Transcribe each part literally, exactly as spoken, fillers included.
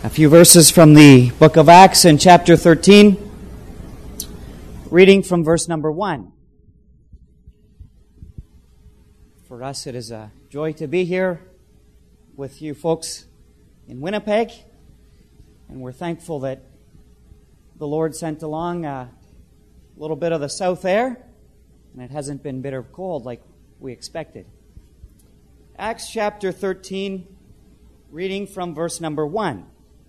A few verses from the book of Acts in chapter thirteen, reading from verse number one. For us, it is a joy to be here with you folks in Winnipeg, and we're thankful that the Lord sent along a little bit of the south air, and it hasn't been bitter cold like we expected. Acts chapter thirteen, reading from verse number one.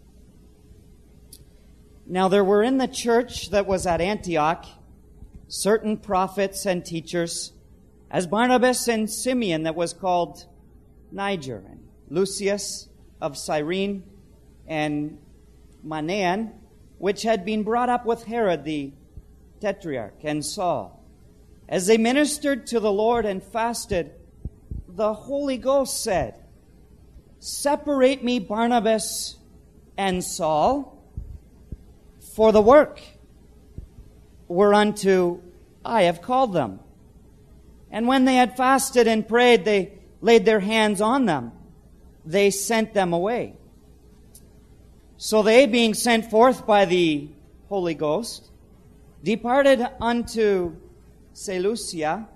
Now there were in the church that was at Antioch certain prophets and teachers, as Barnabas and Simeon that was called Niger, and Lucius of Cyrene, and Manaen, which had been brought up with Herod the Tetrarch, and Saul. As they ministered to the Lord and fasted, the Holy Ghost said, "Separate me Barnabas and Saul for the work whereunto I have called them." And when they had fasted and prayed, they laid their hands on them. They sent them away. So they, being sent forth by the Holy Ghost, departed unto Seleucia,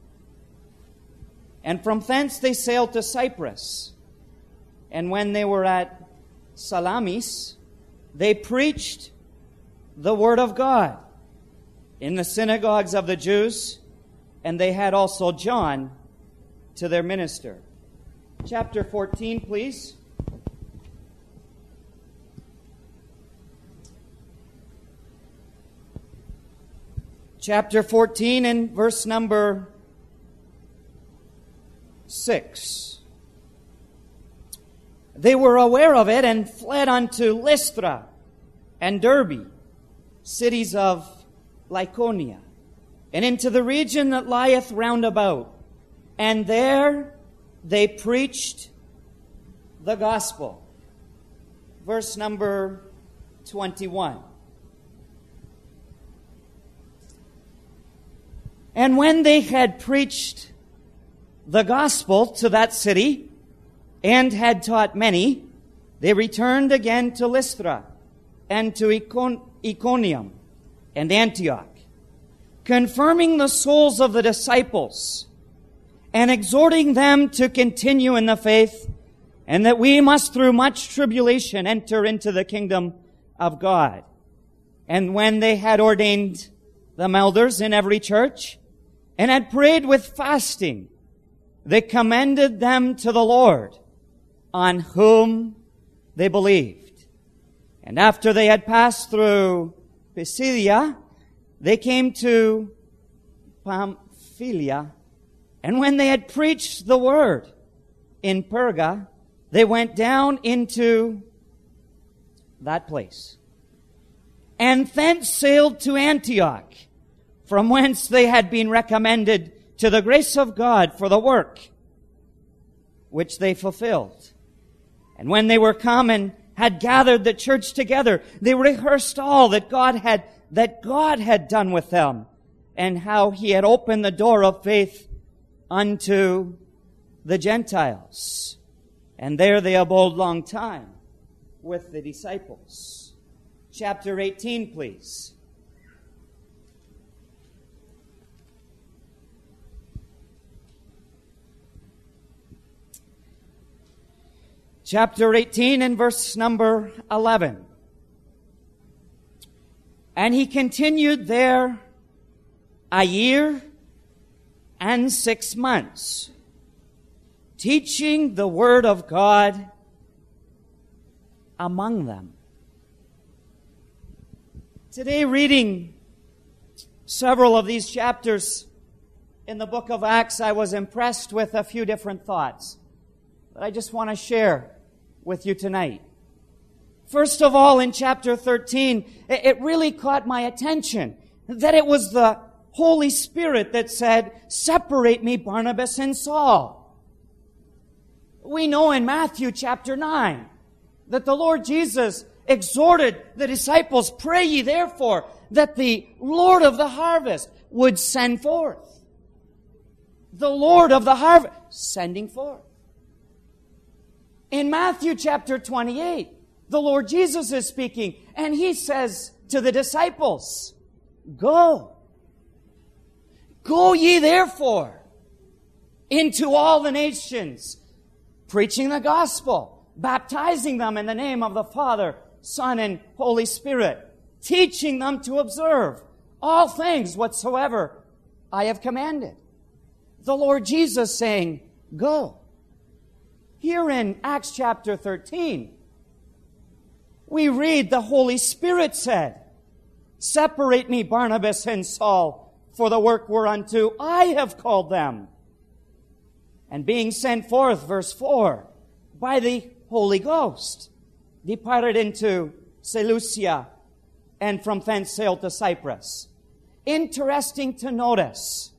and from thence they sailed to Cyprus. And when they were at Salamis, they preached the word of God in the synagogues of the Jews, and they had also John to their minister. Chapter fourteen, please. Chapter fourteen and verse number six. They were aware of it and fled unto Lystra and Derbe, cities of Lycaonia, and into the region that lieth round about. And there they preached the gospel. Verse number twenty-one. And when they had preached the gospel to that city, and had taught many, they returned again to Lystra, and to Icon- Iconium, and Antioch, confirming the souls of the disciples, and exhorting them to continue in the faith, and that we must through much tribulation enter into the kingdom of God. And when they had ordained them elders in every church, and had prayed with fasting, they commended them to the Lord, on whom they believed. And after they had passed through Pisidia, they came to Pamphylia. And when they had preached the word in Perga, they went down into that place, and thence sailed to Antioch, from whence they had been recommended to the grace of God for the work which they fulfilled. And when they were come and had gathered the church together, they rehearsed all that God had, that God had done with them, and how he had opened the door of faith unto the Gentiles. And there they abode long time with the disciples. Chapter eighteen, please. Chapter eighteen and verse number eleven. And he continued there a year and six months, teaching the word of God among them. Today, reading several of these chapters in the book of Acts, I was impressed with a few different thoughts that I just want to share with you tonight. First of all, in chapter thirteen, it really caught my attention that it was the Holy Spirit that said, "Separate me Barnabas and Saul." We know in Matthew chapter nine that the Lord Jesus exhorted the disciples, "Pray ye therefore that the Lord of the harvest would send forth." The Lord of the harvest sending forth. In Matthew chapter twenty-eight, The Lord Jesus is speaking, and He says to the disciples, go. Go ye therefore into all the nations, preaching the gospel, baptizing them in the name of the Father, Son, and Holy Spirit, teaching them to observe all things whatsoever I have commanded. The Lord Jesus saying, go. Here in Acts chapter thirteen, we read the Holy Spirit said, separate me, Barnabas and Saul, for the work whereunto I have called them. And being sent forth, verse four, by the Holy Ghost, departed into Seleucia, and from thence sailed to Cyprus. Interesting to notice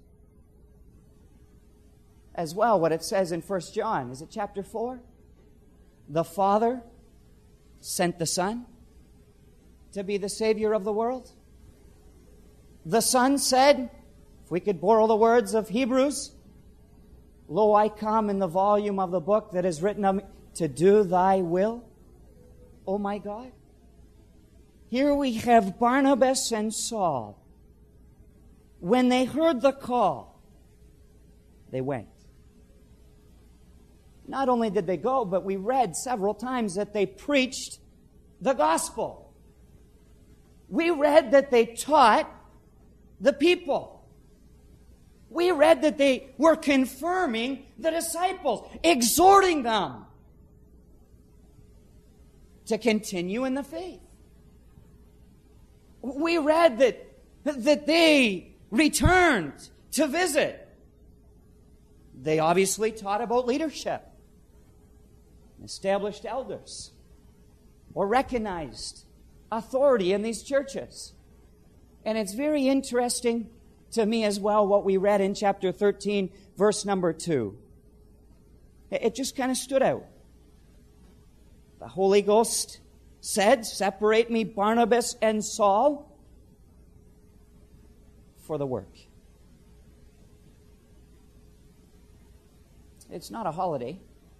as well what it says in First John. Is it chapter four? The Father sent the Son to be the Savior of the world. The Son said, if we could borrow the words of Hebrews, lo, I come in the volume of the book that is written of me, to do thy will, O my God. Here we have Barnabas and Saul. When they heard the call, they went. Not only did they go, but we read several times that they preached the gospel. We read that they taught the people. We read that they were confirming the disciples, exhorting them to continue in the faith. We read that, that they returned to visit. They obviously taught about leadership, established elders, or recognized authority in these churches. And it's very interesting to me as well what we read in chapter thirteen, verse number two. It just kind of stood out. The Holy Ghost said, separate me, Barnabas and Saul, for the work. It's not a holiday.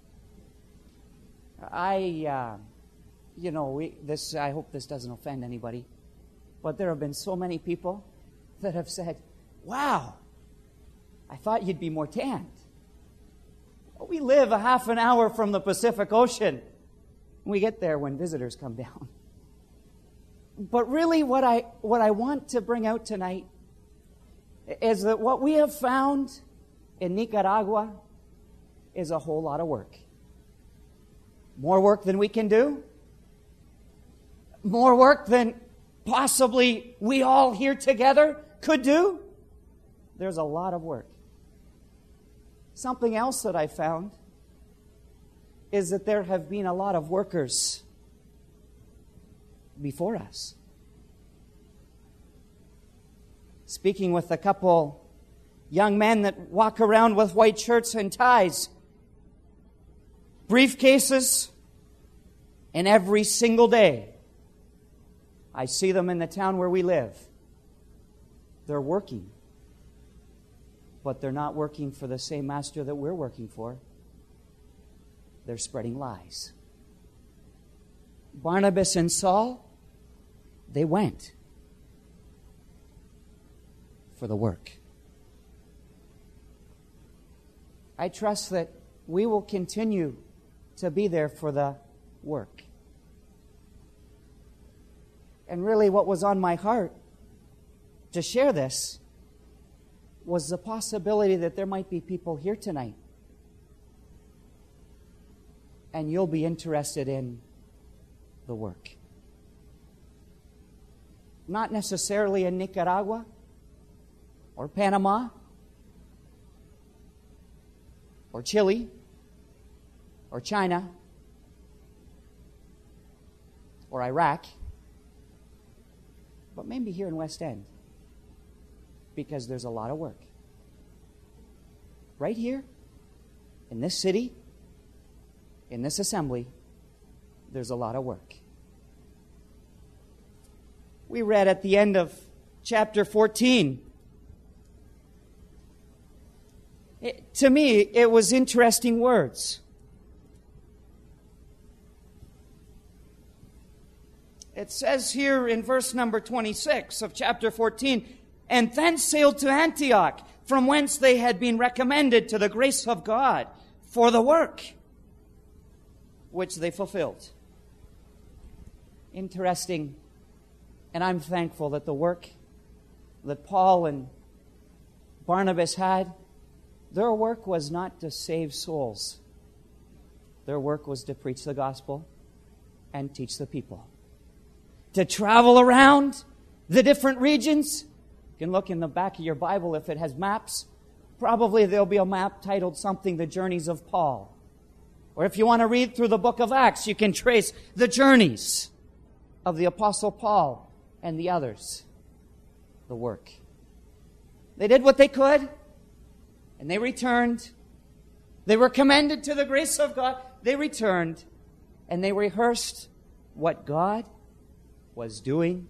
I, uh, you know, we, this. I hope this doesn't offend anybody, but there have been so many people that have said, wow, I thought you'd be more tanned. We live a half an hour from the Pacific Ocean. We get there when visitors come down. But really what I, what I want to bring out tonight is that what we have found in Nicaragua is a whole lot of work. More work than we can do. More work than possibly we all here together could do. There's a lot of work. Something else that I found is that there have been a lot of workers before us. Speaking with a couple young men that walk around with white shirts and ties, briefcases, and every single day I see them in the town where we live. They're working, but they're not working for the same master that we're working for. They're spreading lies. Barnabas and Saul, they went for the work. I trust that we will continue to be there for the work. And really what was on my heart to share this was the possibility that there might be people here tonight and you'll be interested in the work. Not necessarily in Nicaragua or Panama or Chile or China or Iraq, but maybe here in West End, because there's a lot of work. Right here, in this city, in this assembly, there's a lot of work. We read at the end of chapter fourteen. It, to me, it was interesting words. It says here in verse number twenty-six of chapter fourteen, and thence sailed to Antioch, from whence they had been recommended to the grace of God for the work which they fulfilled. Interesting. And I'm thankful that the work that Paul and Barnabas had, their work was not to save souls. Their work was to preach the gospel and teach the people. To travel around the different regions. You can look in the back of your Bible if it has maps. Probably there'll be a map titled something, The Journeys of Paul. Or if you want to read through the book of Acts, you can trace the journeys of the Apostle Paul and the others. The work. They did what they could, and they returned. They were commended to the grace of God. They returned, and they rehearsed what God was doing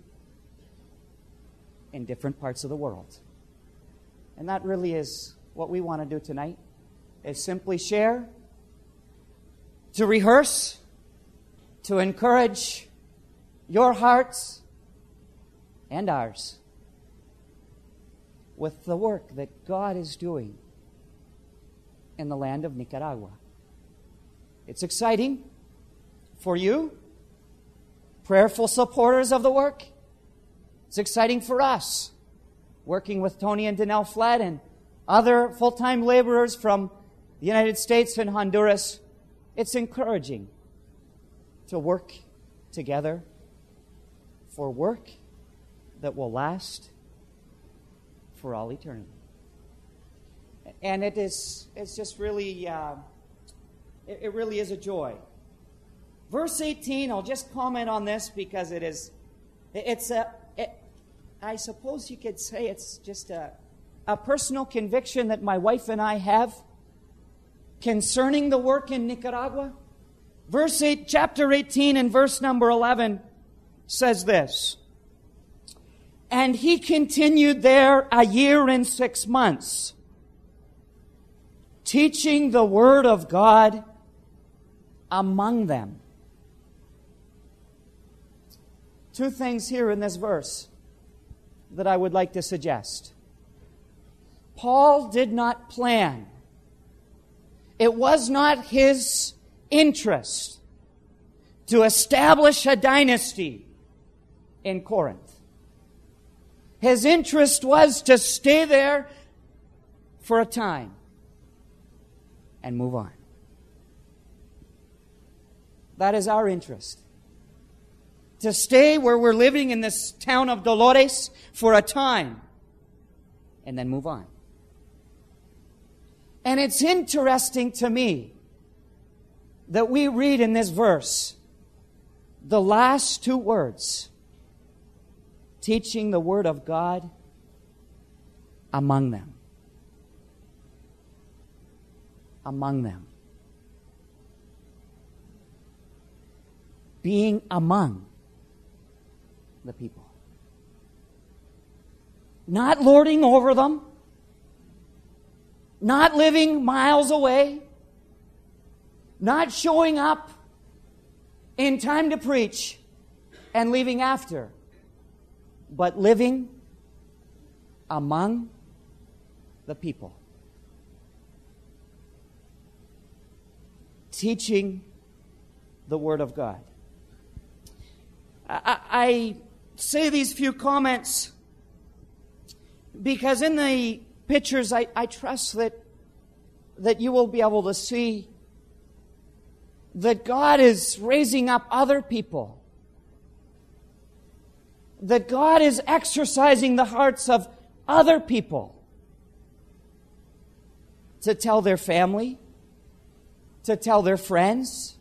in different parts of the world. And that really is what we want to do tonight, is simply share, to rehearse, to encourage your hearts and ours with the work that God is doing in the land of Nicaragua. It's exciting for you, prayerful supporters of the work. It's exciting for us, working with Tony and Danelle Flett and other full-time laborers from the United States and Honduras. It's encouraging to work together for work that will last for all eternity. And it is, it's just really, uh, it, it really is a joy. Verse eighteen, I'll just comment on this because it is, it's a, it, I suppose you could say it's just a, a personal conviction that my wife and I have concerning the work in Nicaragua. Verse eight, chapter eighteen and verse number eleven says this. And he continued there a year and six months, teaching the word of God among them. Two things here in this verse that I would like to suggest. Paul did not plan. It was not his interest to establish a dynasty in Corinth. His interest was to stay there for a time and move on. That is our interest. To stay where we're living in this town of Dolores for a time and then move on. And it's interesting to me that we read in this verse the last two words, teaching the word of God among them. Among them. Being among the people. Not lording over them. Not living miles away. Not showing up in time to preach and leaving after. But living among the people. Teaching the Word of God. I, I say these few comments because in the pictures I, I trust that, that you will be able to see that God is raising up other people. That God is exercising the hearts of other people to tell their family, to tell their friends,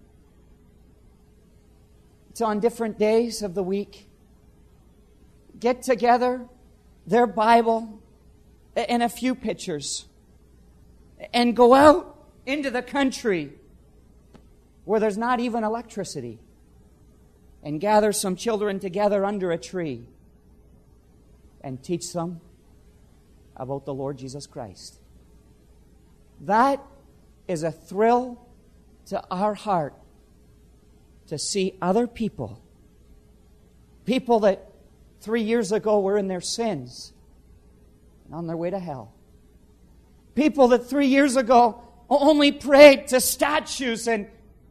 to on different days of the week, get together, their Bible, and a few pictures, and go out into the country where there's not even electricity, and gather some children together under a tree and teach them about the Lord Jesus Christ. That is a thrill to our heart to see other people People that three years ago were in their sins and on their way to hell. People that three years ago only prayed to statues and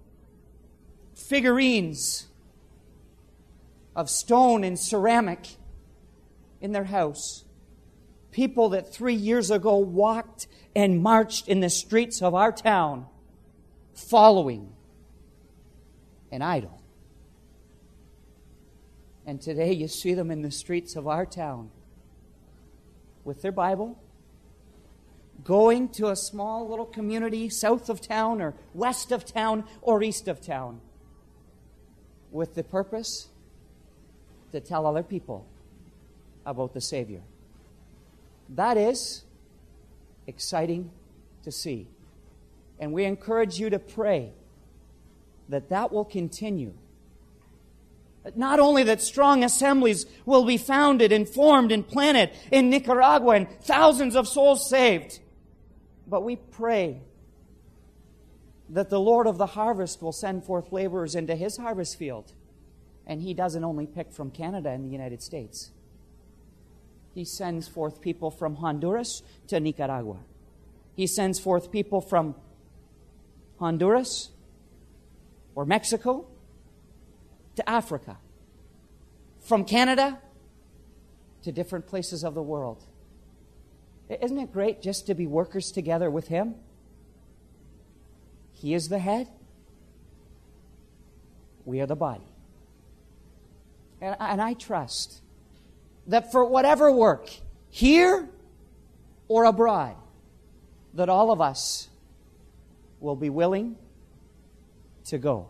figurines of stone and ceramic in their house. People that three years ago walked and marched in the streets of our town following an idol. And today you see them in the streets of our town with their Bible, going to a small little community south of town or west of town or east of town with the purpose to tell other people about the Savior. That is exciting to see. And we encourage you to pray that that will continue. Not only that strong assemblies will be founded and formed and planted in Nicaragua and thousands of souls saved, but we pray that the Lord of the harvest will send forth laborers into His harvest field. And He doesn't only pick from Canada and the United States. He sends forth people from Honduras to Nicaragua. He sends forth people from Honduras or Mexico to Africa. From Canada to different places of the world. Isn't it great just to be workers together with Him? He is the head. We are the body. And, and I trust that for whatever work, here or abroad, that all of us will be willing to go.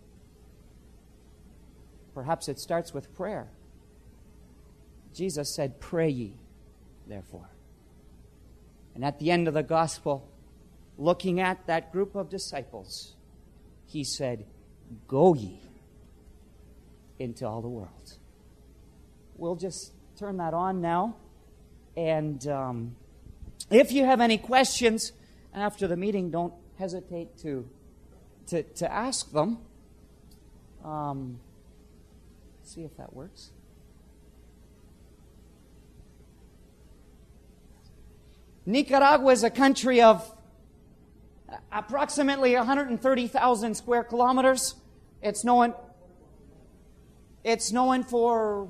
Perhaps it starts with prayer. Jesus said, "Pray ye, therefore." And at the end of the gospel, looking at that group of disciples, He said, "Go ye into all the world." We'll just turn that on now. And um, if you have any questions after the meeting, don't hesitate to to, to ask them. Um, see if that works. Nicaragua is a country of approximately one hundred thirty thousand square kilometers. It's known, it's known for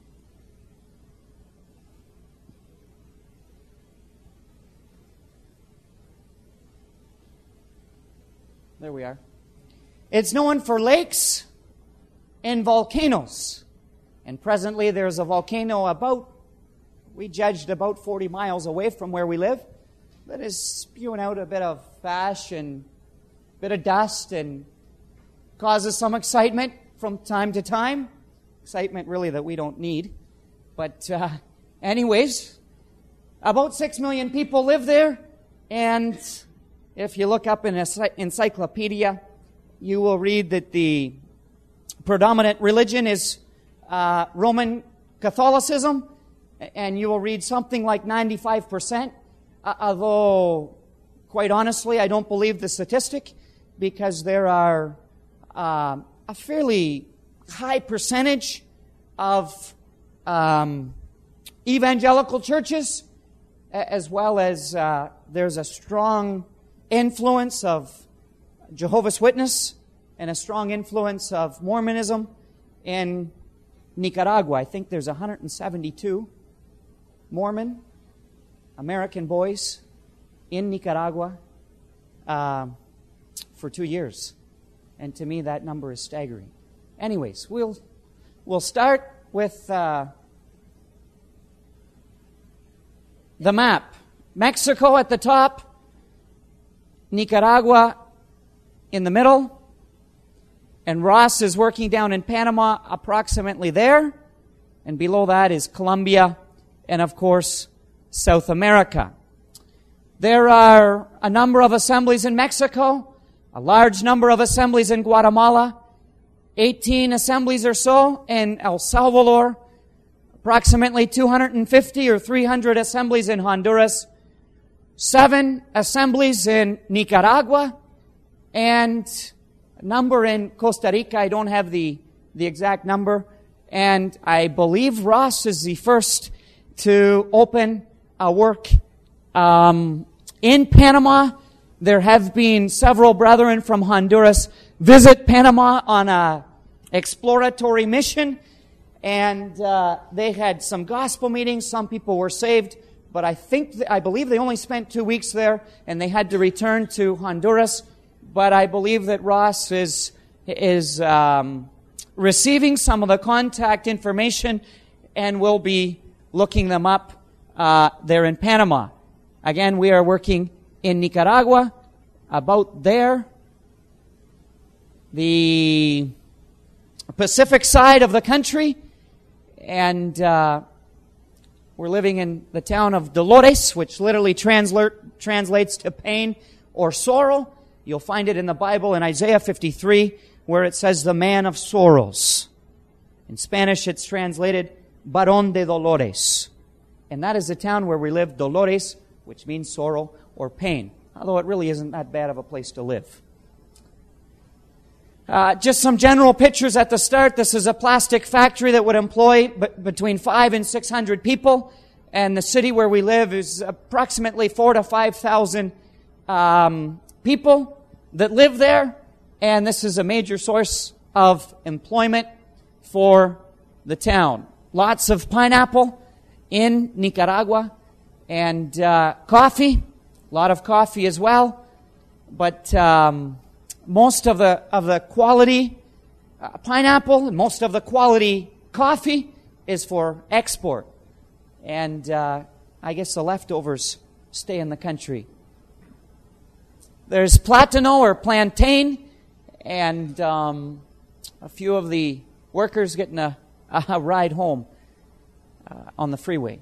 There we are. It's known for lakes and volcanoes. And presently there's a volcano about, we judged about forty miles away from where we live, that is spewing out a bit of ash and a bit of dust and causes some excitement from time to time. Excitement really that we don't need. But uh, anyways, about six million people live there. And if you look up in an encyclopedia, you will read that the predominant religion is uh, Roman Catholicism, and you will read something like ninety-five percent, uh, although, quite honestly, I don't believe the statistic, because there are uh, a fairly high percentage of um, evangelical churches, as well as uh, there's a strong influence of Jehovah's Witness and a strong influence of Mormonism in Nicaragua. I think there's one hundred seventy-two Mormon American boys in Nicaragua uh, for two years. And to me, that number is staggering. Anyways, we'll we'll start with uh, the map. Mexico at the top, Nicaragua in the middle, and Ross is working down in Panama approximately there, and below that is Colombia, and of course, South America. There are a number of assemblies in Mexico, a large number of assemblies in Guatemala, eighteen assemblies or so in El Salvador, approximately two hundred fifty or three hundred assemblies in Honduras, seven assemblies in Nicaragua, and a number in Costa Rica. I don't have the, the exact number. And I believe Ross is the first to open a work um, in Panama. There have been several brethren from Honduras visit Panama on a exploratory mission, and uh, they had some gospel meetings. Some people were saved, but I think, th- I believe they only spent two weeks there, and they had to return to Honduras. But I believe that Ross is is um, receiving some of the contact information, and will be looking them up uh, there in Panama. Again, we are working in Nicaragua, about there, the Pacific side of the country, and uh, we're living in the town of Dolores, which literally translate, translates to pain or sorrow. You'll find it in the Bible in Isaiah fifty-three, where it says the man of sorrows. In Spanish, it's translated Varón de Dolores. And that is the town where we live, Dolores, which means sorrow or pain, although it really isn't that bad of a place to live. Uh, just some general pictures at the start. This is a plastic factory that would employ b- between five and six hundred people, and the city where we live is approximately four to five thousand um, people that live there, and this is a major source of employment for the town. Lots of pineapple in Nicaragua, and uh, coffee, a lot of coffee as well, but um, most of the of the quality uh, pineapple and most of the quality coffee is for export, and uh, I guess the leftovers stay in the country. There's platano or plantain, and um, a few of the workers getting a, a ride home uh, on the freeway.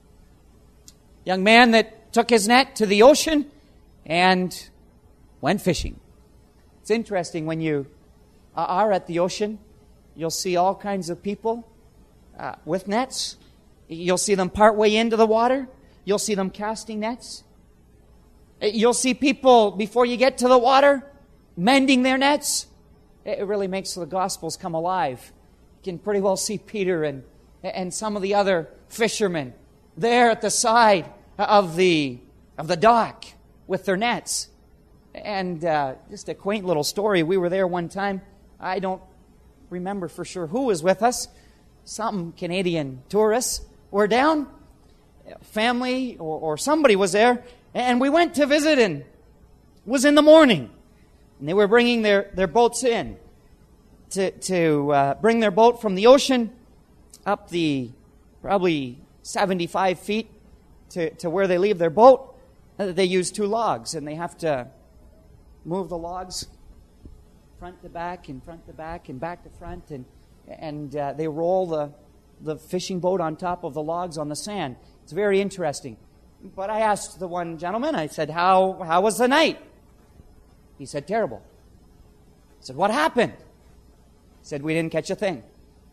Young man that took his net to the ocean and went fishing. It's interesting when you are at the ocean, you'll see all kinds of people uh, with nets. You'll see them partway into the water. You'll see them casting nets. You'll see people, before you get to the water, mending their nets. It really makes the Gospels come alive. You can pretty well see Peter and, and some of the other fishermen there at the side of the of the dock with their nets. And uh, just a quaint little story. We were there one time. I don't remember for sure who was with us. Some Canadian tourists were down. Family or, or somebody was there. And we went to visit, and it was in the morning. And they were bringing their, their boats in to, to uh, bring their boat from the ocean up the probably seventy-five feet to, to where they leave their boat. They use two logs, and they have to move the logs front to back and front to back and back to front, and and uh, they roll the the fishing boat on top of the logs on the sand. It's very interesting. But I asked the one gentleman, I said, how how was the night? He said, terrible. I said, what happened? He said, we didn't catch a thing.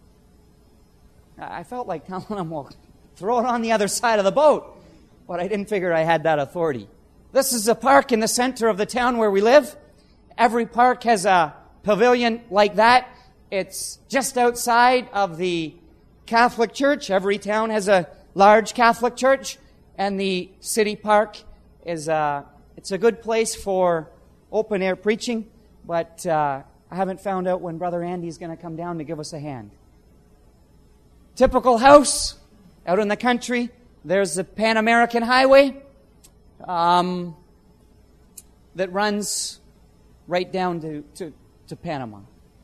I felt like telling him, well, throw it on the other side of the boat. But I didn't figure I had that authority. This is a park in the center of the town where we live. Every park has a pavilion like that. It's just outside of the Catholic Church. Every town has a large Catholic church. And the city park is a, it's a good place for open-air preaching. But uh, I haven't found out when Brother Andy's going to come down to give us a hand. Typical house out in the country. There's the Pan American Highway um, that runs right down to, to, to Panama.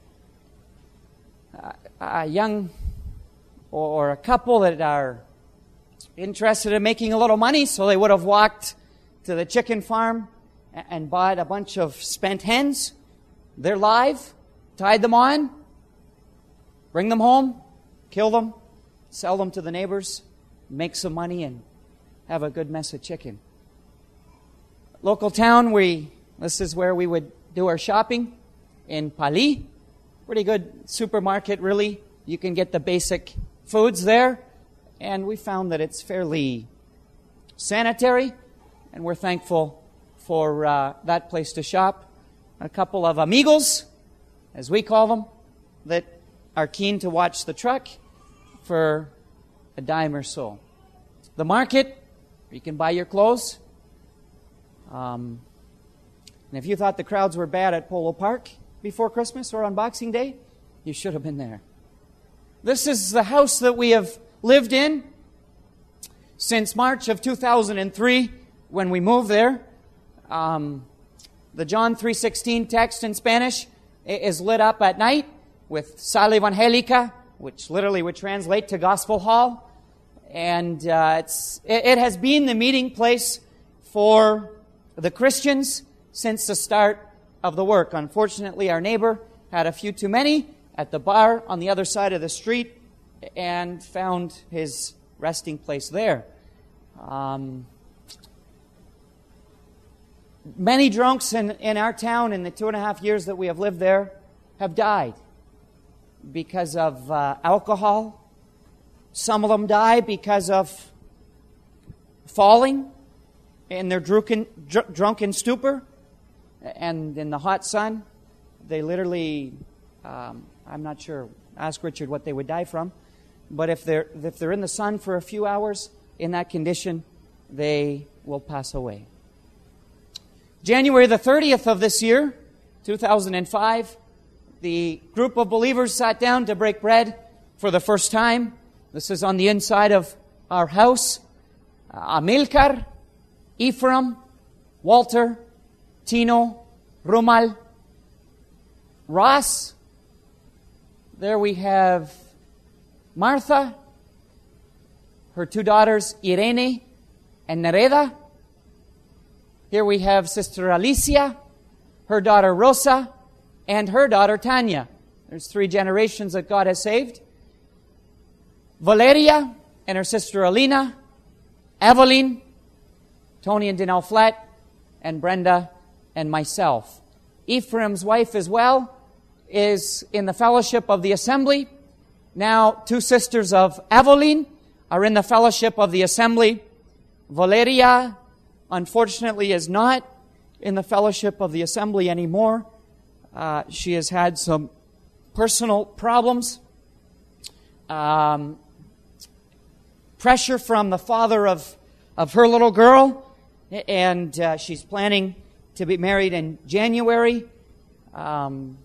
Uh, a young or a couple that are interested in making a little money, so they would have walked to the chicken farm and bought a bunch of spent hens. They're live, tied them on, bring them home, kill them, sell them to the neighbors, make some money, and have a good mess of chicken. Local town, we this is where we would do our shopping in Pali. Pretty good supermarket, really. You can get the basic foods there, and we found that it's fairly sanitary, and we're thankful for uh, that place to shop. A couple of amigos, as we call them, that are keen to watch the truck for a dime or so. The market, you can buy your clothes. Um, and if you thought the crowds were bad at Polo Park before Christmas or on Boxing Day, you should have been there. This is the house that we have lived in since March of two thousand three when we moved there. Um, the John three sixteen text in Spanish is lit up at night with Sala Evangelica, which literally would translate to Gospel Hall. And uh, it's, it, it has been the meeting place for the Christians since the start of the work. Unfortunately, our neighbor had a few too many at the bar on the other side of the street and found his resting place there. Um, many drunks in, in our town in the two and a half years that we have lived there have died because of uh, alcohol. Some of them die because of falling in their drunken, dr- drunken stupor. And in the hot sun, they literally, um, I'm not sure, ask Richard what they would die from. But if they're, if they're in the sun for a few hours in that condition, they will pass away. January the thirtieth of this year, two thousand five, the group of believers sat down to break bread for the first time. This is on the inside of our house. Uh, Amilcar, Ephraim, Walter, Tino, Rumal, Ross. There we have Martha, her two daughters, Irene and Nereda. Here we have Sister Alicia, her daughter Rosa, and her daughter Tanya. There's three generations that God has saved. Valeria and her sister Alina, Evelyn, Tony and Danelle Flat, and Brenda and myself. Ephraim's wife as well is in the fellowship of the assembly. Now, two sisters of Evelyn are in the fellowship of the assembly. Valeria, unfortunately, is not in the fellowship of the assembly anymore. Uh, she has had some personal problems. Um, pressure from the father of, of her little girl. And uh, she's planning to be married in January. Um,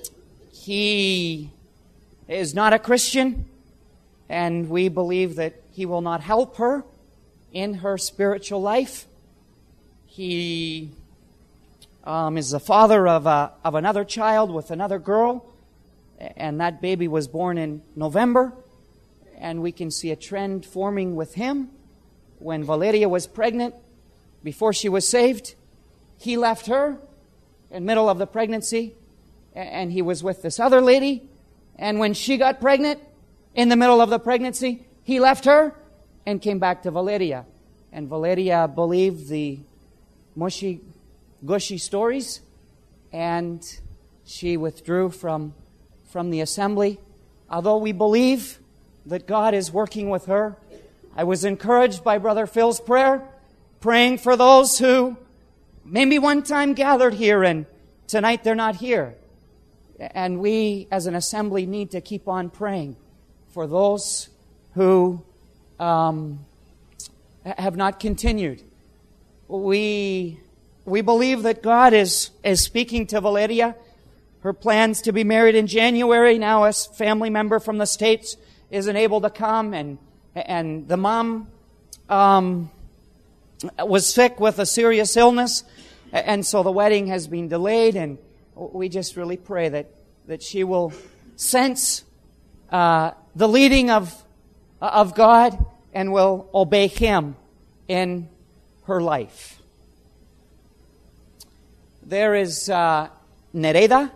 he is not a Christian, and we believe that he will not help her in her spiritual life. He um, is the father of a, of another child with another girl, and that baby was born in November, and we can see a trend forming with him. When Valeria was pregnant, before she was saved, he left her in the middle of the pregnancy, and he was with this other lady. And when she got pregnant, in the middle of the pregnancy, he left her and came back to Valeria. And Valeria believed the mushy, gushy stories, and she withdrew from, from the assembly. Although we believe that God is working with her, I was encouraged by Brother Phil's prayer, praying for those who maybe one time gathered here and tonight they're not here. And we as an assembly need to keep on praying for those who um, have not continued. We we believe that God is, is speaking to Valeria. Her plans to be married in January. Now a family member from the States isn't able to come, and and the mom um, was sick with a serious illness, and so the wedding has been delayed, and we just really pray that, that she will sense uh, the leading of, of God and will obey Him in her life. There is uh, Nereda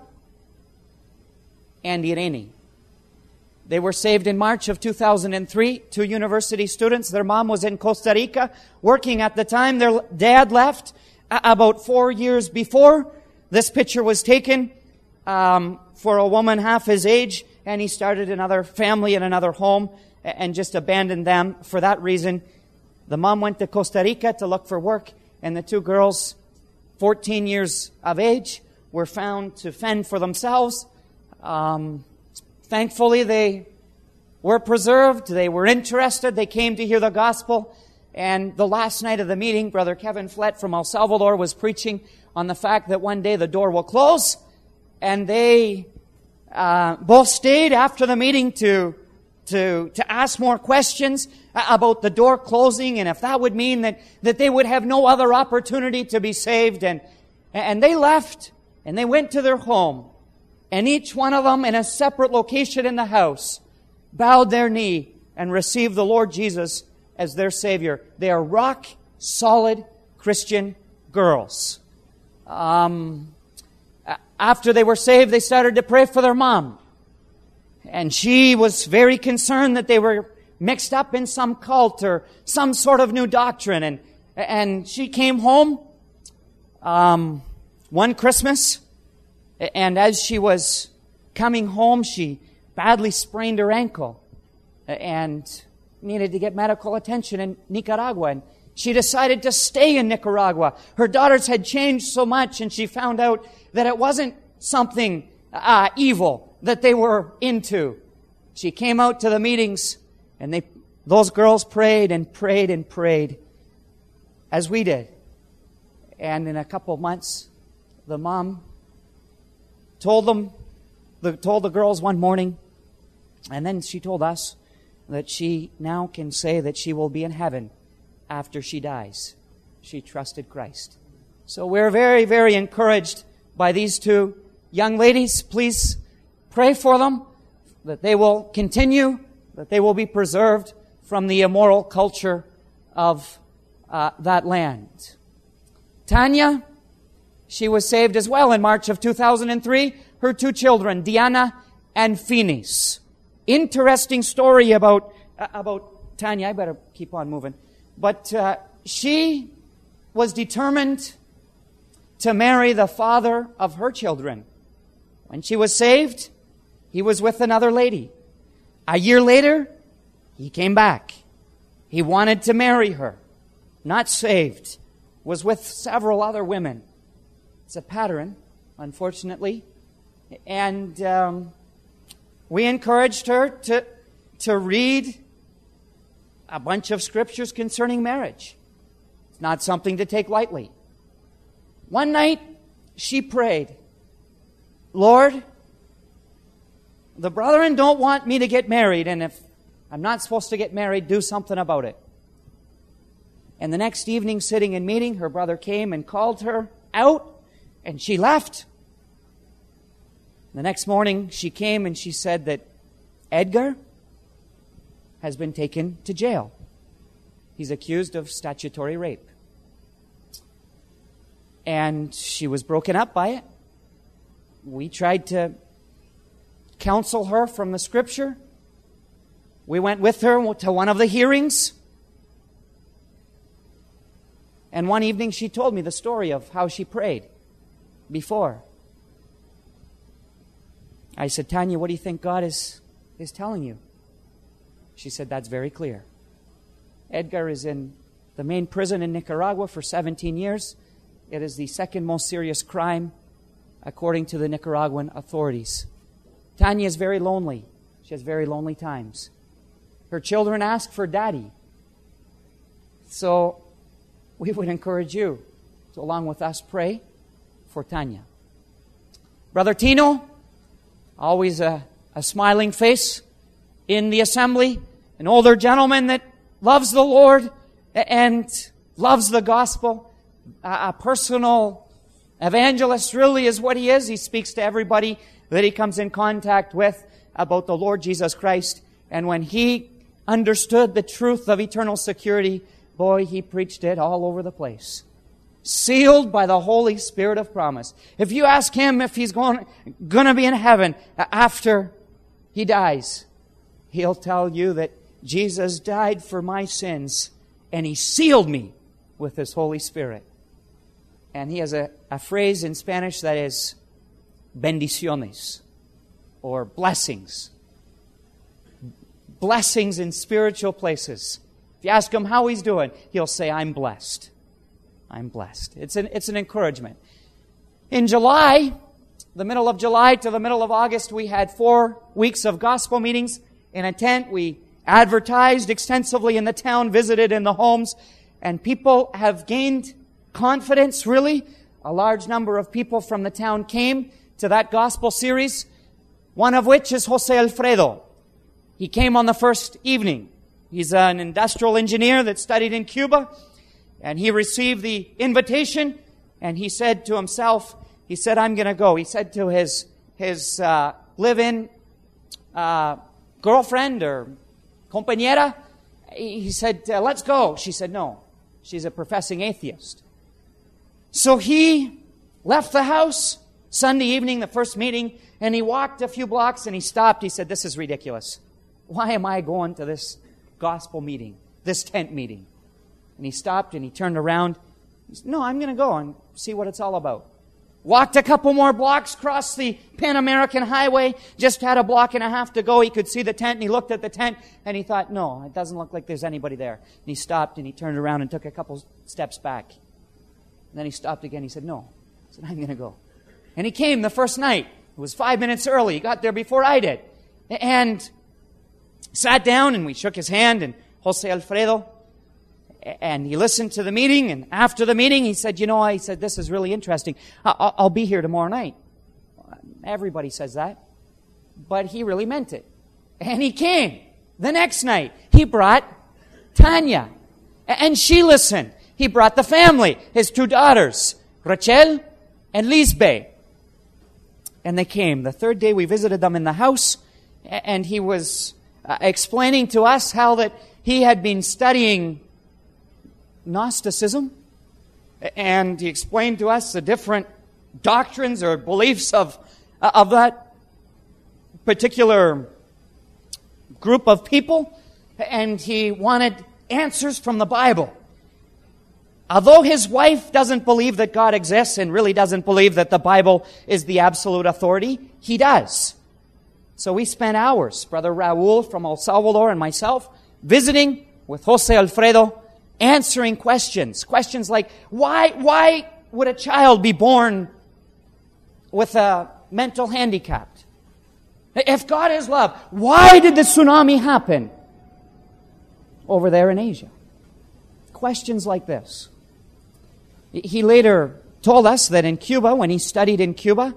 and Irene. They were saved in March of two thousand three, two university students. Their mom was in Costa Rica working at the time. Their dad left about four years before. This picture was taken um, for a woman half his age, and he started another family in another home and just abandoned them for that reason. The mom went to Costa Rica to look for work, and the two girls, fourteen years of age, were found to fend for themselves. Um, thankfully, they were preserved. They were interested. They came to hear the gospel. And the last night of the meeting, Brother Kevin Flett from El Salvador was preaching on the fact that one day the door will close. And they uh, both stayed after the meeting to to to ask more questions about the door closing, and if that would mean that, that they would have no other opportunity to be saved. And, and they left, and they went to their home. And each one of them, in a separate location in the house, bowed their knee and received the Lord Jesus as their Savior. They are rock-solid Christian girls. Um, after they were saved, they started to pray for their mom. And she was very concerned that they were mixed up in some cult or some sort of new doctrine. And and she came home um, one Christmas, and as she was coming home, she badly sprained her ankle and needed to get medical attention in Nicaragua. And she decided to stay in Nicaragua. Her daughters had changed so much, and she found out that it wasn't something uh, evil that they were into. She came out to the meetings, and they, those girls prayed and prayed and prayed, as we did. And in a couple of months, the mom told them, the, told the girls one morning, and then she told us that she now can say that she will be in heaven after she dies. She trusted Christ. So we're very, very encouraged by these two young ladies. Please pray for them, that they will continue, that they will be preserved from the immoral culture of uh, that land. Tanya, she was saved as well in March of two thousand three. Her two children, Diana and Phineas. Interesting story about uh, about Tanya. I better keep on moving. But uh, she was determined to marry the father of her children. When she was saved, he was with another lady. A year later, he came back. He wanted to marry her. Not saved. Was with several other women. It's a pattern, unfortunately. And um, we encouraged her to, to read a bunch of scriptures concerning marriage. It's not something to take lightly. One night, she prayed, Lord, the brethren don't want me to get married, and if I'm not supposed to get married, do something about it. And the next evening, sitting in meeting, her brother came and called her out, and she left. The next morning, she came and she said that Edgar has been taken to jail. He's accused of statutory rape. And she was broken up by it. We tried to counsel her from the Scripture. We went with her to one of the hearings. And one evening she told me the story of how she prayed before. I said, Tanya, what do you think God is, is telling you? She said, that's very clear. Edgar is in the main prison in Nicaragua for seventeen years. It is the second most serious crime according to the Nicaraguan authorities. Tanya is very lonely. She has very lonely times. Her children ask for daddy. So we would encourage you to, along with us, pray for Tanya. Brother Tino, always a, a smiling face in the assembly, an older gentleman that loves the Lord and loves the gospel. A, a personal evangelist really is what he is. He speaks to everybody that he comes in contact with about the Lord Jesus Christ. And when he understood the truth of eternal security, boy, he preached it all over the place. Sealed by the Holy Spirit of promise. If you ask him if he's going, going to be in heaven after he dies, he'll tell you that Jesus died for my sins and he sealed me with his Holy Spirit. And he has a, a phrase in Spanish that is bendiciones, or blessings. Blessings in spiritual places. If you ask him how he's doing, he'll say, I'm blessed. I'm blessed. It's an, it's an encouragement. In July, the middle of July to the middle of August, we had four weeks of gospel meetings in a tent. We advertised extensively in the town, visited in the homes, and people have gained confidence, really. A large number of people from the town came to that gospel series, one of which is Jose Alfredo. He came on the first evening. He's an industrial engineer that studied in Cuba, and he received the invitation, and he said to himself, he said, I'm going to go. He said to his his uh, live-in uh, girlfriend or compañera, he said, uh, let's go. She said, no. She's a professing atheist. So he left the house Sunday evening, the first meeting, and he walked a few blocks and he stopped. He said, this is ridiculous. Why am I going to this gospel meeting, this tent meeting? And he stopped and he turned around. He said, no, I'm going to go and see what it's all about. Walked a couple more blocks, crossed the Pan American Highway, just had a block and a half to go. He could see the tent, and he looked at the tent, and he thought, no, it doesn't look like there's anybody there. And he stopped, and he turned around and took a couple steps back. And then he stopped again. He said, no. He said, I'm going to go. And he came the first night. It was five minutes early. He got there before I did. And sat down, and we shook his hand, and Jose Alfredo, and he listened to the meeting, and after the meeting, he said, you know, I said, this is really interesting. I'll, I'll be here tomorrow night. Everybody says that. But he really meant it. And he came the next night. He brought Tanya, and she listened. He brought the family, his two daughters, Rachel and Lisbe. And they came. The third day, we visited them in the house, and he was uh, explaining to us how that he had been studying Gnosticism, and he explained to us the different doctrines or beliefs of, of that particular group of people, and he wanted answers from the Bible. Although his wife doesn't believe that God exists and really doesn't believe that the Bible is the absolute authority, he does. So we spent hours, Brother Raul from El Salvador and myself, visiting with Jose Alfredo, answering questions. Questions like, why, why would a child be born with a mental handicap? If God is love, why did the tsunami happen over there in Asia? Questions like this. He later told us that in Cuba, when he studied in Cuba,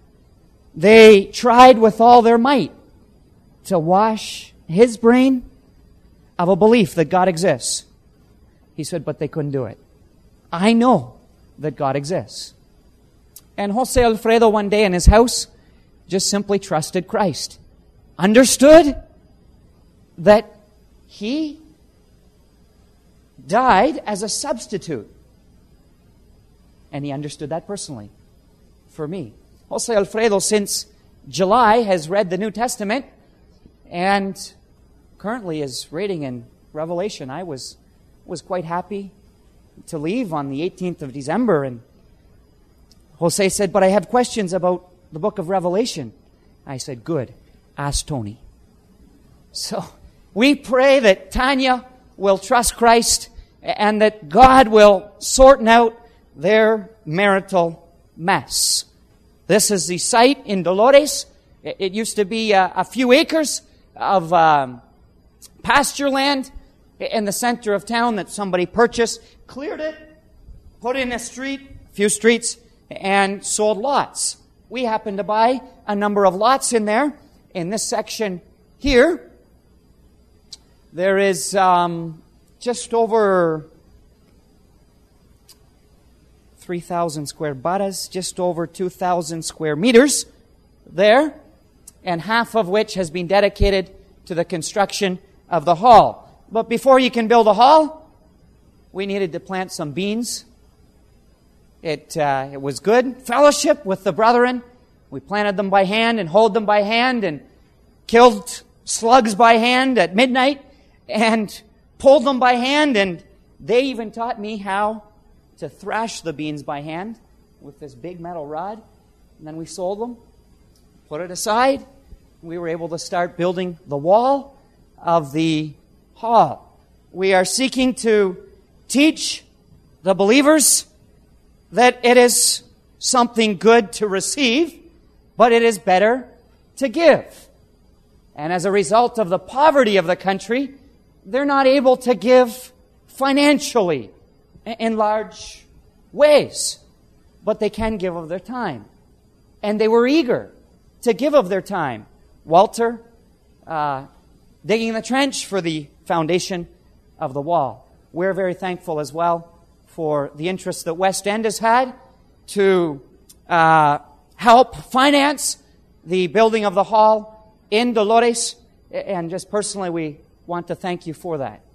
they tried with all their might to wash his brain of a belief that God exists. He said, but they couldn't do it. I know that God exists. And Jose Alfredo one day in his house just simply trusted Christ. Understood that he died as a substitute. And he understood that personally for me. Jose Alfredo, since July, has read the New Testament and currently is reading in Revelation. I was was quite happy to leave on the eighteenth of December, and Jose said, but I have questions about the book of Revelation. I said, good, ask Tony. So we pray that Tanya will trust Christ and that God will sort out their marital mess. This is the site in Dolores. It used to be a, a few acres of um, pasture land in the center of town that somebody purchased, cleared it, put in a street, a few streets, and sold lots. We happened to buy a number of lots in there. In this section here, there is um, just over three thousand square baras, just over two thousand square meters there, and half of which has been dedicated to the construction of the hall. But before you can build a hall, we needed to plant some beans. It uh, it was good. Fellowship with the brethren. We planted them by hand and hoed them by hand and killed slugs by hand at midnight and pulled them by hand. And they even taught me how to thrash the beans by hand with this big metal rod. And then we sold them, put it aside. We were able to start building the wall of the hall. We are seeking to teach the believers that it is something good to receive, but it is better to give. And as a result of the poverty of the country, they're not able to give financially in large ways, but they can give of their time. And they were eager to give of their time. Walter, uh, digging the trench for the foundation of the wall. We're very thankful as well for the interest that West End has had to uh, help finance the building of the hall in Dolores. And just personally, we want to thank you for that.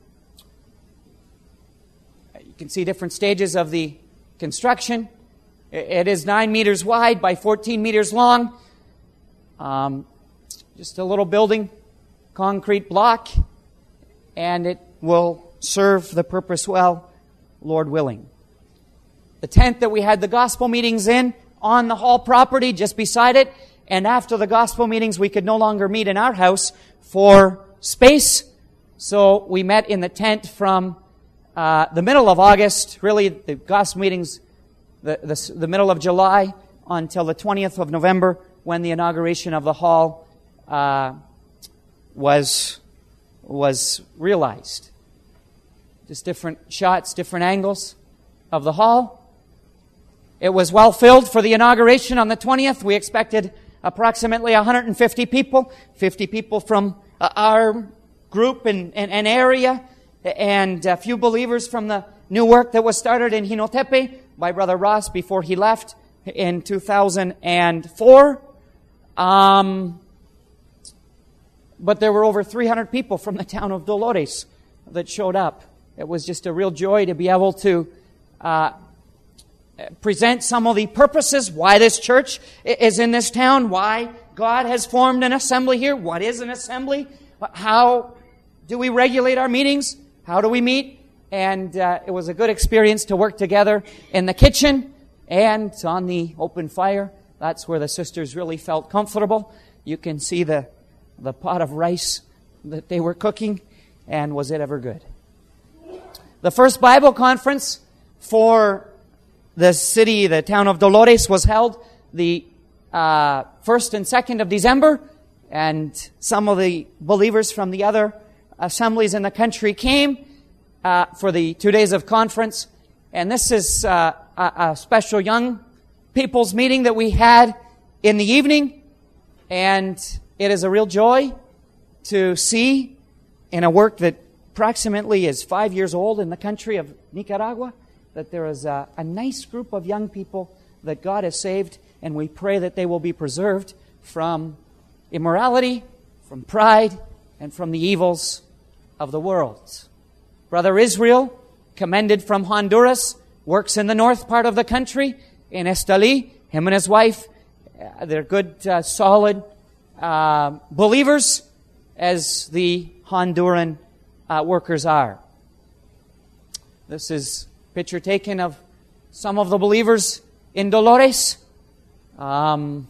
You can see different stages of the construction. It is nine meters wide by fourteen meters long. Um, just a little building, concrete block, and it will serve the purpose well, Lord willing. The tent that we had the gospel meetings in on the hall property, just beside it, and after the gospel meetings, we could no longer meet in our house for space, so we met in the tent from uh, the middle of August, really the gospel meetings, the, the, the middle of July, until the twentieth of November, when the inauguration of the hall uh, was was realized. Just different shots, different angles of the hall. It was well filled for the inauguration on the twentieth. We expected approximately one hundred fifty people, fifty people from uh, our group and, and, and area, and a few believers from the new work that was started in Jinotepe by Brother Ross before he left in two thousand four. Um, but there were over three hundred people from the town of Dolores that showed up. It was just a real joy to be able to uh, present some of the purposes why this church is in this town, why God has formed an assembly here. What is an assembly? How do we regulate our meetings? How do we meet? And uh, it was a good experience to work together in the kitchen and on the open fire. That's where the sisters really felt comfortable. You can see the, the pot of rice that they were cooking, and was it ever good? The first Bible conference for the city, the town of Dolores, was held the uh, first and second of December, and some of the believers from the other assemblies in the country came uh, for the two days of conference. And this is uh, a, a special young people's meeting that we had in the evening, and it is a real joy to see in a work that approximately is five years old in the country of Nicaragua, that there is a, a nice group of young people that God has saved, and we pray that they will be preserved from immorality, from pride, and from the evils of the world. Brother Israel, commended from Honduras, works in the north part of the country, in Esteli. Him and his wife, uh, they're good, uh, solid uh, believers, as the Honduran uh, workers are. This is a picture taken of some of the believers in Dolores. Um,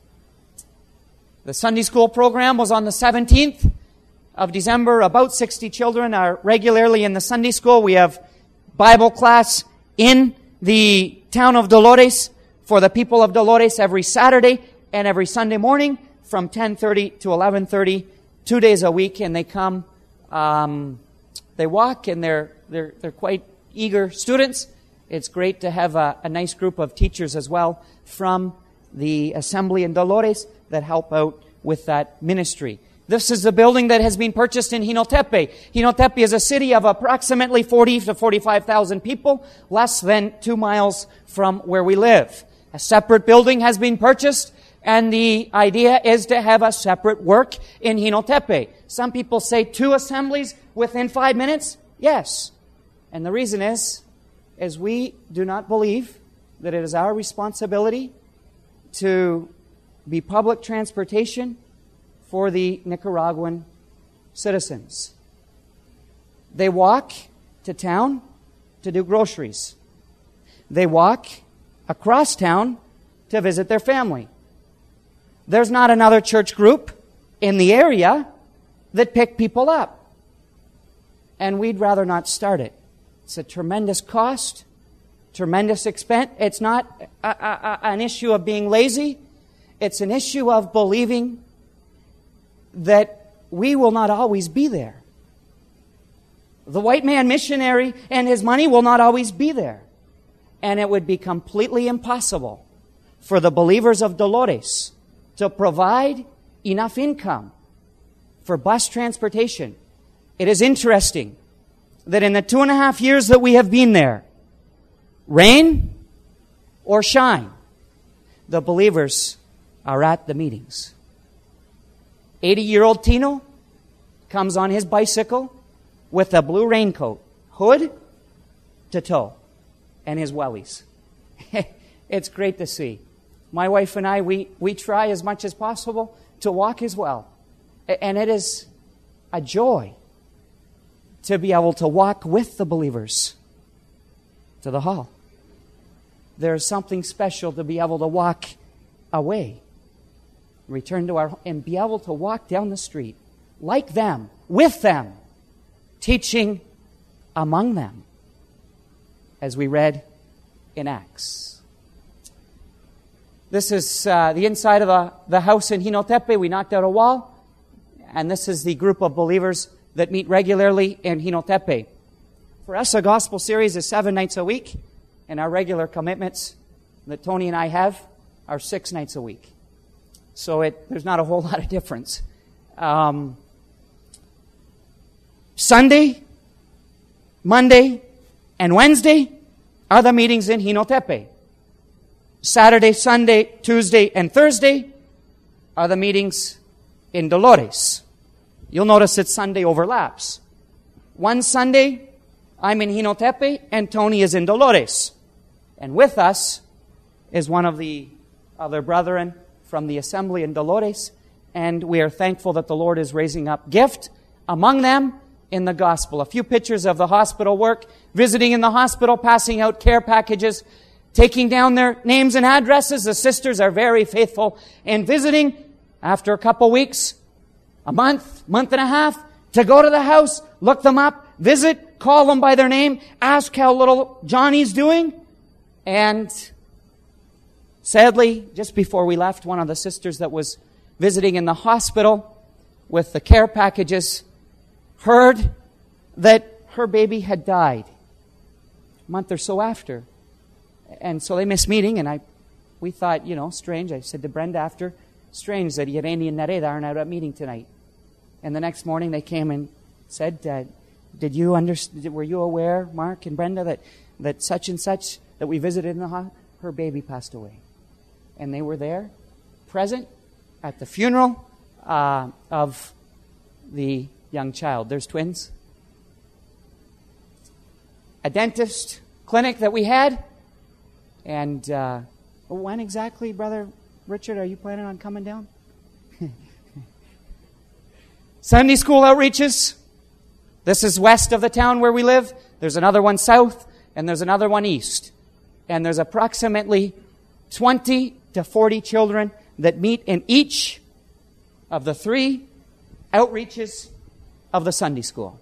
the Sunday school program was on the seventeenth of December. About sixty children are regularly in the Sunday school. We have Bible class in the town of Dolores for the people of Dolores every Saturday and every Sunday morning from ten thirty to eleven thirty, two days a week, and they come, um, they walk, and they're they're they're quite eager students. It's great to have a, a nice group of teachers as well from the assembly in Dolores that help out with that ministry. This is the building that has been purchased in Jinotepe. Jinotepe is a city of approximately forty to forty-five thousand people, less than two miles from where we live. A separate building has been purchased, and the idea is to have a separate work in Jinotepe. Some people say two assemblies within five minutes. Yes. And the reason is, is we do not believe that it is our responsibility to be public transportation for the Nicaraguan citizens. They walk to town to do groceries. They walk across town to visit their family. There's not another church group in the area that pick people up. And we'd rather not start it. It's a tremendous cost, tremendous expense. It's not a, a, a, an issue of being lazy. It's an issue of believing that we will not always be there. The white man missionary and his money will not always be there. And it would be completely impossible for the believers of Dolores to provide enough income for bus transportation. It is interesting that in the two and a half years that we have been there, rain or shine, the believers are at the meetings. eighty-year-old Tino comes on his bicycle with a blue raincoat, hood to toe, and his wellies. It's great to see. My wife and I, we, we try as much as possible to walk as well. And it is a joy to be able to walk with the believers to the hall. There's something special to be able to walk away, return to our, and be able to walk down the street like them, with them, teaching among them, as we read in Acts. This is uh, the inside of the, the house in Hinotepe. We knocked out a wall, and this is the group of believers that meet regularly in Hinotepe. For us, a gospel series is seven nights a week, and our regular commitments that Tony and I have are six nights a week. So it, there's not a whole lot of difference. Um, Sunday, Monday, and Wednesday are the meetings in Hinotepe. Saturday, Sunday, Tuesday, and Thursday are the meetings in Dolores. You'll notice that Sunday overlaps. One Sunday, I'm in Hinotepe, and Tony is in Dolores. And with us is one of the other brethren from the assembly in Dolores, and we are thankful that the Lord is raising up gift among them in the gospel. A few pictures of the hospital work, visiting in the hospital, passing out care packages, taking down their names and addresses. The sisters are very faithful in visiting after a couple weeks, a month, month and a half, to go to the house, look them up, visit, call them by their name, ask how little Johnny's doing. And sadly, just before we left, one of the sisters that was visiting in the hospital with the care packages heard that her baby had died a month or so after. And so they missed meeting, and I, we thought, you know, strange. I said to Brenda after, strange that Irene and Nereda aren't out at meeting tonight. And the next morning they came and said, uh, did you understand, were you aware, Mark and Brenda, that, that such and such that we visited in the hospital, her baby passed away? And they were there, present, at the funeral uh, of the young child. There's twins. A dentist clinic that we had. And uh, when exactly, Brother Richard, are you planning on coming down? Sunday school outreaches. This is west of the town where we live. There's another one south, and there's another one east. And there's approximately twenty to forty children that meet in each of the three outreaches of the Sunday school.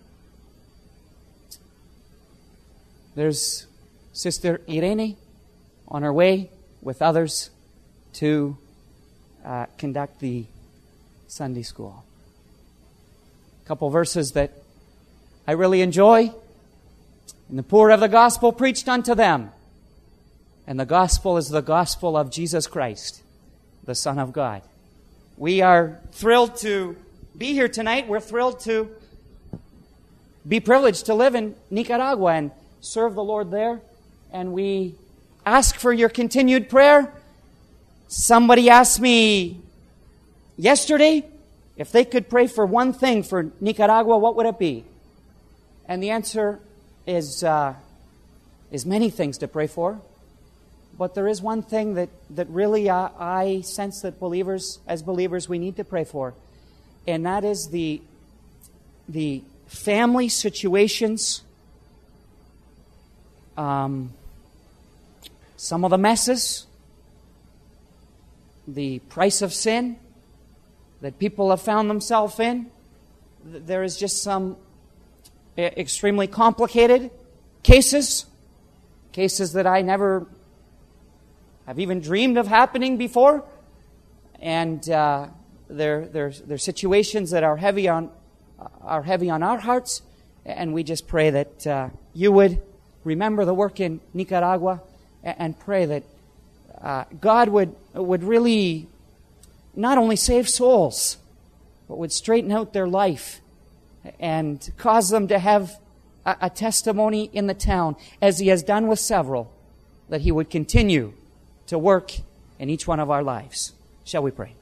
There's Sister Irene on her way with others to uh, conduct the Sunday school. A couple verses that I really enjoy. And the poor have the gospel preached unto them. And the gospel is the gospel of Jesus Christ, the Son of God. We are thrilled to be here tonight. We're thrilled to be privileged to live in Nicaragua and serve the Lord there. And we ask for your continued prayer. Somebody asked me yesterday if they could pray for one thing for Nicaragua, what would it be? And the answer is uh, is many things to pray for. But there is one thing that, that really uh, I sense that believers, as believers, we need to pray for. And that is the, the family situations, um, some of the messes, the price of sin that people have found themselves in. There is just some extremely complicated cases, cases that I never have even dreamed of happening before. And uh, There, there's, there's situations that are heavy on, are heavy on our hearts, and we just pray that uh, you would remember the work in Nicaragua, and, and pray that uh, God would would really not only save souls, but would straighten out their life and cause them to have a, a testimony in the town, as He has done with several, that He would continue to work in each one of our lives. Shall we pray?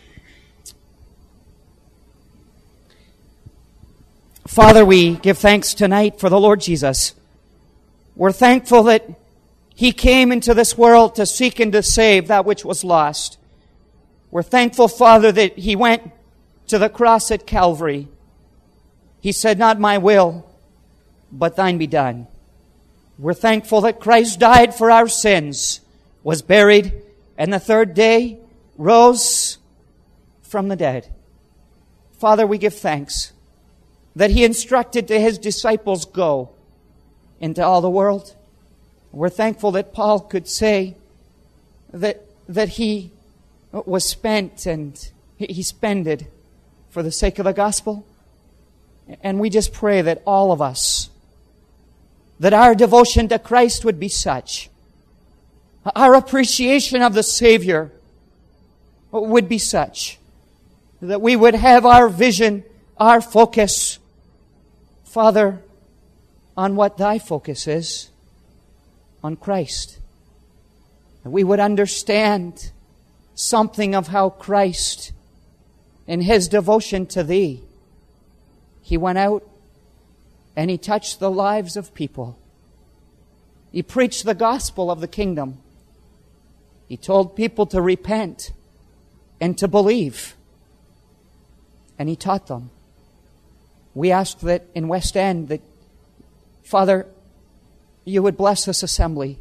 Father, we give thanks tonight for the Lord Jesus. We're thankful that He came into this world to seek and to save that which was lost. We're thankful, Father, that He went to the cross at Calvary. He said, "Not my will, but thine be done." We're thankful that Christ died for our sins, was buried, and the third day rose from the dead. Father, we give thanks that He instructed to His disciples, "Go into all the world." We're thankful that Paul could say that, that he was spent and he spended for the sake of the gospel. And we just pray that all of us, that our devotion to Christ would be such, our appreciation of the Savior would be such, that we would have our vision, our focus, Father, on what Thy focus is, on Christ. That we would understand something of how Christ, in His devotion to Thee, He went out and He touched the lives of people. He preached the gospel of the kingdom. He told people to repent and to believe. And He taught them. We ask that in West End that, Father, You would bless this assembly.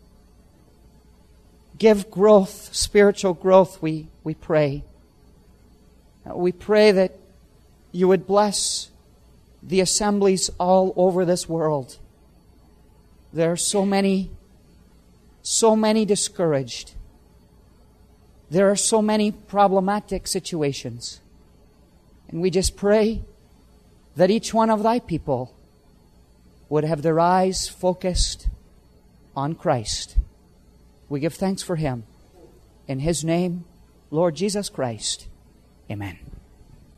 Give growth, spiritual growth, we, we pray. We pray that You would bless the assemblies all over this world. There are so many, so many discouraged. There are so many problematic situations. And we just pray that each one of Thy people would have their eyes focused on Christ. We give thanks for Him. In His name, Lord Jesus Christ. Amen.